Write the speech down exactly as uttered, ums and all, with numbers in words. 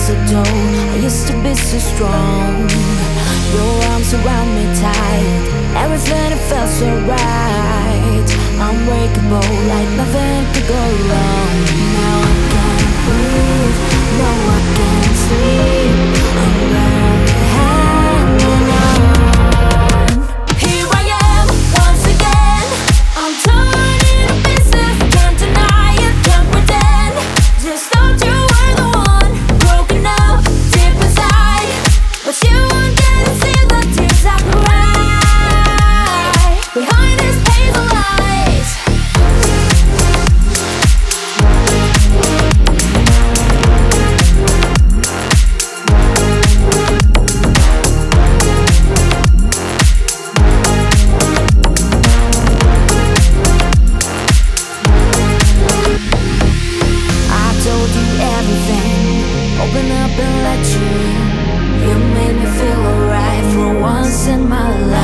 mistletoe. I used to be so strong. Your arms around me tight. Everything it felt so right. Unbreakable, like nothing could go wrong. Now I can't breathe, no I can't sleep. I'm barely hanging on. Here I am, once again. I'm torn into pieces, can't deny it, can't pretend. Just thought you were the one, broken up deep inside. But you won't get to see the tears I cry behind these hazel eyes. I told you everything, open up and let you in. You made me feel alright for once in my life.